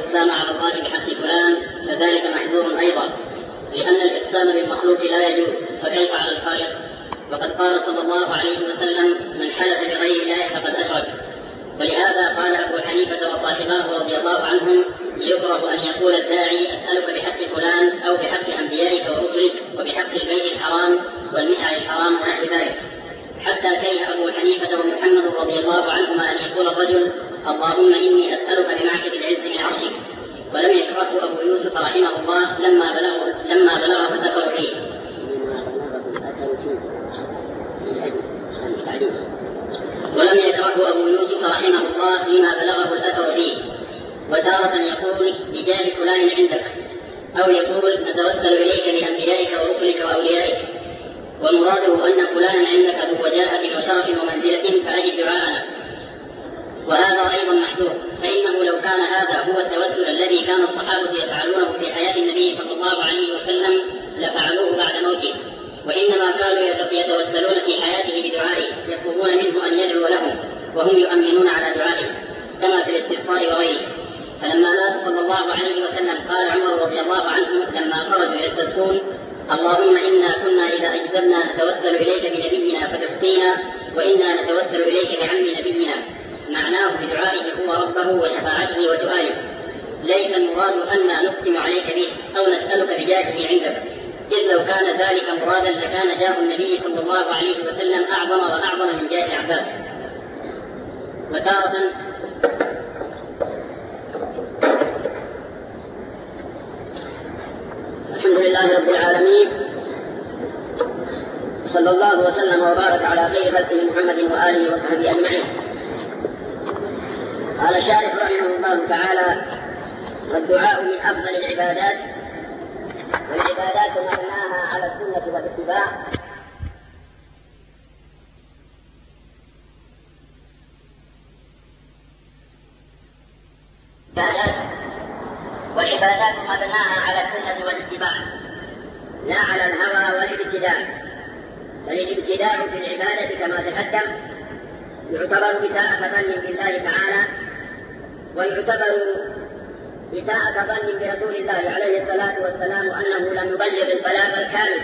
الإقسام على الله بحق فلان فذلك محظور أيضا، لأن الإقسام بالمخلوق لا يجوز، فكيف على الخالق؟ وقد قال صلى الله عليه وسلم: من حلف بغير الله فقد أشرك. ولهذا قال أبو حنيفة وصاحباه رضي الله عنهم: يكره أن يقول الداعي: أسألك بحق فلان أو بحق أنبيائك ورسلك وبحق البيت الحرام والمشعر الحرام ونحو ذلك، حتى كره أبو حنيفة ومحمد رضي الله عنهما أن يقول الرجل: اللهم إني أسألك بمعتب العز من عرشك. ولم يكرهه أبو يوسف رحمه الله لما بلغه الأثر فيه. ولم يكرهه أبو يوسف رحمه الله لما بلغه الأثر فيه. وتارة يقول: بجاه فلان عندك، أو يقول: نتوسل إليك بأنبيائك ورسلك وأوليائك، ومراده أن فلانا عندك ذو وجاهة وشرف ومنزلة فأجب دعاءنا. وهذا أيضا محذور، فإنه لو كان هذا هو التوسل الذي كان الصحابة يفعلونه في حياة النبي صلى الله عليه وسلم لفعلوه بعد موته، وإنما كانوا يتوسلون في حياته بدعائه، يطلبون منه أن يدعو لهم وهم يؤمنون على دعائه كما في الاستغفار وغيره. فلما مات صلى الله عليه وسلم قال عمر رضي الله عنه لما خرجوا يستسقون: اللهم إنا كنا إذا أجدبنا نتوسل إليك بنبينا فتسقينا، وإنا نتوسل إليك بعم نبينا. معناه بدعائه هو ربه وشفاعته وسؤاله، ليس المراد أن نقسم عليك به أو نسألك بجاهه عندك، إذ لو كان ذلك مرادا لكان جاه النبي صلى الله عليه وسلم أعظم وأعظم من جاه عباس. وتارة الحمد لله رب العالمين، صلى الله وسلم وبارك على خير خلقه محمد وآله وصحبه أجمعين. قال الشارح رحمه الله تعالى: والدعاء من أفضل العبادات، والعبادات مبناها على السنة والاتباع، والعبادات مبناها على السنة والاتباع لا على الهوى والابتداء. فالابتداء في العبادة كما تقدم يعتبر إساءة ظن بالله تعالى، ويعتبر إساءة ظن برسول الله عليه الصلاة والسلام أنه لم يبلغ البلاغ الكامل.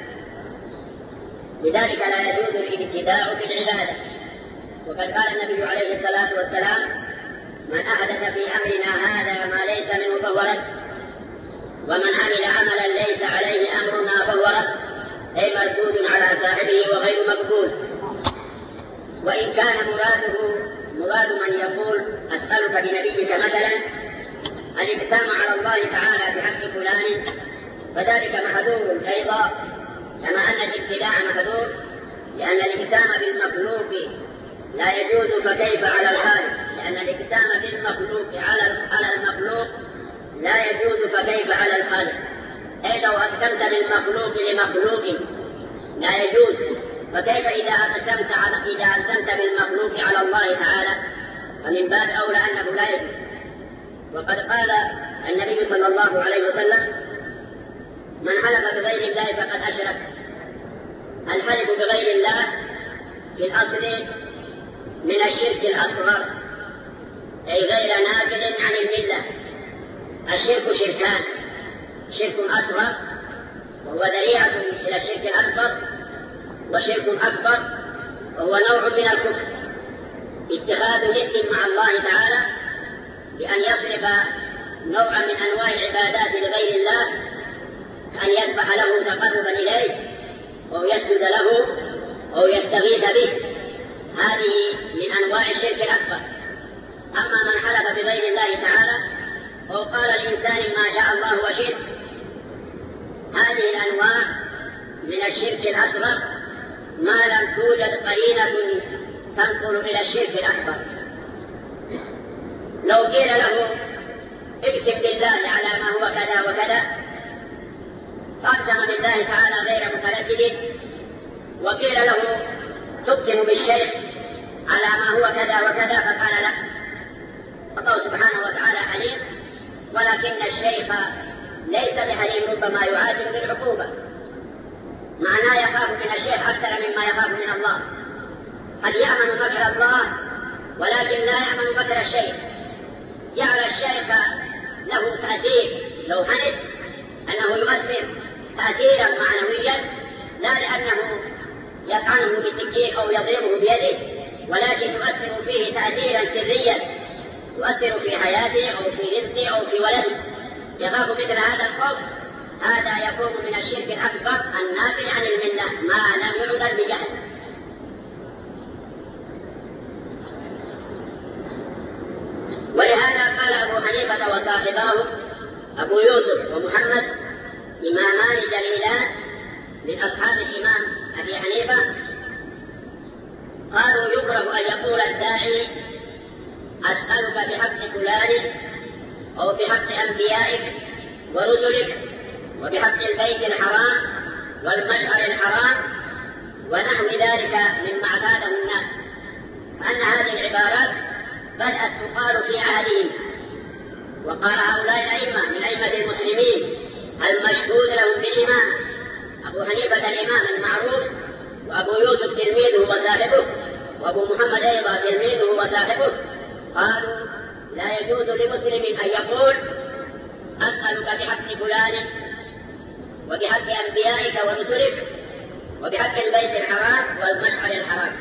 لذلك لا يجوز الابتداء في العبادة. وقد قال النبي عليه الصلاة والسلام: من أحدث في أمرنا هذا ما ليس منه فهو رد، ومن عمل عملا ليس عليه أمرنا فهو رد، أي مردود على صاحبه وغير مقبول. وإن كان مراد من يقول: أسألك بنبيك مثلا الإقسام على الله تعالى بحق فلان، فذلك محذور أيضا، كما أن الابتداع محذور، لأن الإقسام بالمخلوق لا يجوز فكيف على الخالق، لأن الإقسام بالمخلوق على المخلوق لا يجوز فكيف على الخالق. أي لو أقسمت بالمخلوق لمخلوق لا يجوز، فكيف إذا أقسمت بالمخلوق على الله تعالى؟ فمن باب أولى أنه لا يجوز. وقد قال النبي صلى الله عليه وسلم: من حلف بغير الله فقد أشرك. الحلف بغير الله في الأصل من الشرك الأصغر، أي غير ناقل عن الملة. الشرك شركان: شرك أصغر وهو ذريعة إلى الشرك الأكبر، وشرك أكبر وهو نوع من الكفر، اتخاذ ند مع الله تعالى بأن يصرف نوعا من أنواع العبادات لغير الله، أن يذبح له تقربا إليه أو يسجد له أو يستغيث به. هذه من أنواع الشرك الأكبر. أما من حلف بغير الله تعالى أو قال الإنسان ما شاء الله وشئت، هذه الأنواع من الشرك الأصغر ما لم توجد قرينة تنقل إلى الشرك الأكبر. لو قيل له: اكتب بالله على ما هو كذا وكذا، فأقسم بالله تعالى غير متردد، وقيل له: تقسم بالشيخ على ما هو كذا وكذا، فقال لا. الله سبحانه وتعالى حليم، ولكن الشيخ ليس بحليم، ربما يعاتب بالعقوبة، معناه يخاف من الشيخ أكثر مما يخاف من الله. قد يأمن مكر الله ولكن لا يأمن مكر الشيخ. جعل الشيخ له تأثير لو حدث أنه يؤثر تأثيرا معنويا، لا لأنه يطعنه بالسكين أو يضربه بيده، ولكن يؤثر فيه تأثيرا سريا يؤثر في حياته أو في رزقه أو في ولده، يخاف مثل هذا الخوف. هذا يكون من الشرك الأكبر الناتج عن الملة ما لم يعذر بجهل. ولهذا قال أبو حنيفة وصاحباه أبو يوسف ومحمد إمامان جليلان من أصحاب الإمام أبي حنيفة، قالوا يكره أن يقول الداعي أسألك بحق فلان أو بحق أنبيائك ورسلك وبحق البيت الحرام والمشعر الحرام ونحو ذلك مما اعتاده الناس، فأن هذه العبارات بدأت تقال في عهدهم، وقال هؤلاء الأئمة من أئمة المسلمين المشهود لهم بالإمام، أبو حنيفة الإمام المعروف، وأبو يوسف تلميذه وصاحبه، وأبو محمد أيضا تلميذه وصاحبه، قالوا لا يجوز لمسلم أن يقول أسألك بحق فلان وبحق أنبيائك ورسلك وبحق البيت الحرام والمشعر الحرام.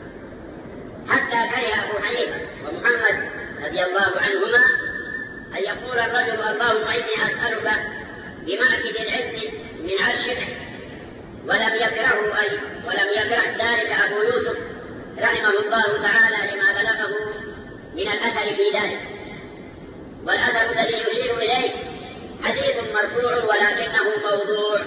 حتى كره أبو حنيفة ومحمد رضي الله عنهما أن يقول الرجل اللهم إني أسألك بمأكد العز من عرشك، ولم يكره ذلك أبو يوسف رحمه الله تعالى لما بلغه من الأثر في ذلك. والأثر الذي يشير إليه حديث مرفوع ولكنه موضوع،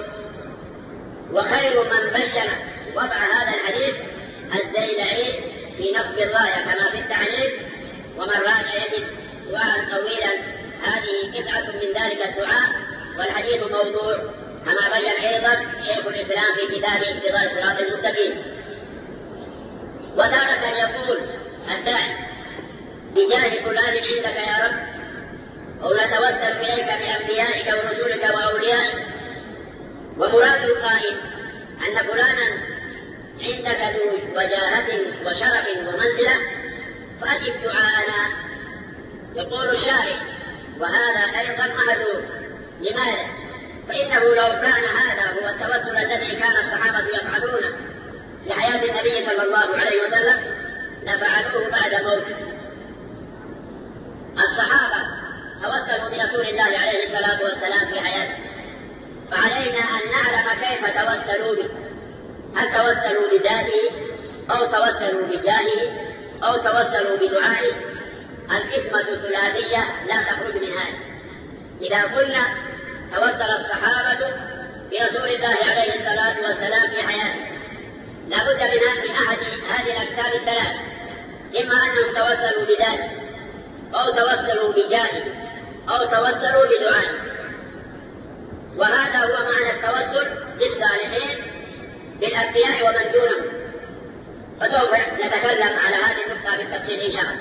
وخير من بين وضع هذا الحديث الزيلعي في نصب الراية كما في التعليم، ومن راد يجد دعاء طويلا هذه قطعة من ذلك الدعاء، والحديث موضوع كما بين أيضا شيخ الإسلام في كتابه ابتغاء الصراط المستقيم. وتارة يقول الداعي بجاه فلان عندك يا رب، أو نتوسل إليك بأنبيائك ورسولك وأوليائك، ومراد القائل أن فلانا عندك ذو وجاهة وشرف ومنزلة فأجب دعاءنا. يقول الشارع وهذا أيضا معذور. لماذا؟ فإنه لو كان هذا هو التوسل الذي كان الصحابة يفعلونه في حياة النبي صلى الله عليه وسلم لفعلوه بعد موته. الصحابة توسلوا برسول الله عليه الصلاة والسلام في حياته، فعلينا أن نعلم كيف توسلوا به، هل توسلوا بذاته أو توسلوا بجاهه أو توسلوا بدعائه؟ القسمة ثلاثية لا تخرج من هذا. إذا قلنا توسل الصحابة برسول الله عليه الصلاة والسلام في حياته، لا بد من أحد هذه الأقسام الثلاث، إما أنهم توسلوا بذاته أو توسلوا بجاهه أو توسلوا بدعائه. وهذا هو معنى التوسل للصالحين بالأنبياء ومن دونهم، فسوف نتكلم على هذه النقطة بالتفصيل إن شاء الله.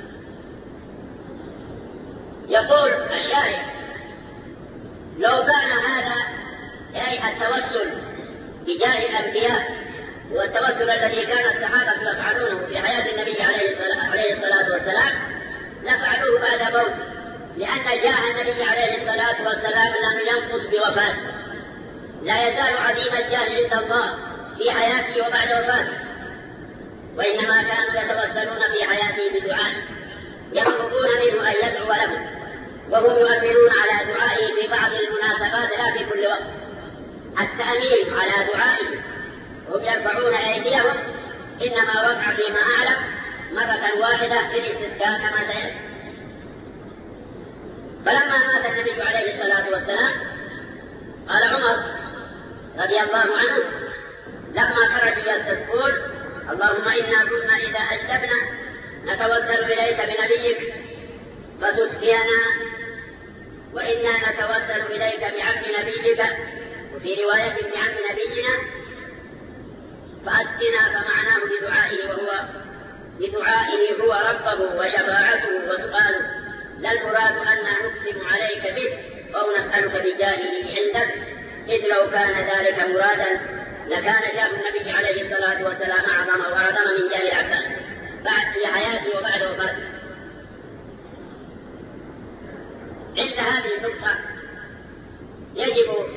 يقول الشارع لو كان هذا أي التوسل بجاه الأنبياء والتوسل الذي كان الصحابة يفعلونه في حياة النبي عليه الصلاة والسلام لفعلوه بعد موته، لأن جاه النبي عليه الصلاة والسلام لم ينقص بوفاته، لا يزال عظيم الجاه عند الله في حياته وبعد وفاته، وإنما كانوا يتوسلون في حياته بدعائه، يطلبون منه أن يدعو لهم، وهم يؤمنون على دعائه في بعض المناسبات لا في كل وقت. التأمين على دعائه هم يرفعون أيديهم إنما وقع فيما أعلم مرة واحدة في الاستسقاء كما سيأتي. فلما مات النبي عليه الصلاة والسلام قال عمر رضي الله عنه لما خرجوا يستسقون اللهم إنا كنا إذا أجلبنا نتوسل إليك بنبيك فتسقينا، وإنا نتوسل إليك بعم نبيك، وفي رواية بعم نبينا فأسقنا، فمعناه بدعائه هو ربه وشفاعته وسؤاله، لا المراد أن نقسم عليك به أو نسألك بجاهه عندك، إذ لو كان ذلك مرادا لكان جاه النبي عليه الصلاة والسلام أعظم وأعظم من جاه العباس بعد في حياته وبعد وفاته. عند هذه النقطة يجب